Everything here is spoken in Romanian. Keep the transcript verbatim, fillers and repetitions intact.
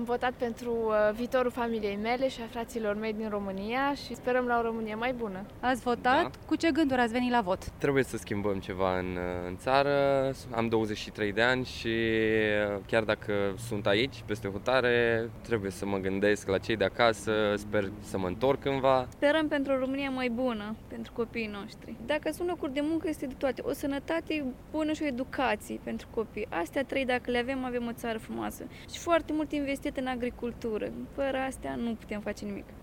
votat pentru uh, viitorul familiei mele și a fraților mei din România și sperăm la o Românie mai bună. Ați votat? Da. Cu ce gânduri ați venit la vot? Trebuie să schimbăm ceva în, în țară. Am douăzeci și trei de ani și chiar dacă sunt aici, peste hotare, trebuie să mă gândesc la cei de acasă, sper să mă întorc cândva. Sperăm pentru o România mai bună pentru copiii noștri. Dacă sunt locuri de muncă, este de toate. O sănătate bună și o educație pentru copii. Astea trei, dacă le avem, avem o țară frumoasă. Și foarte mult investit în agricultură. Fără astea nu putem face nimic.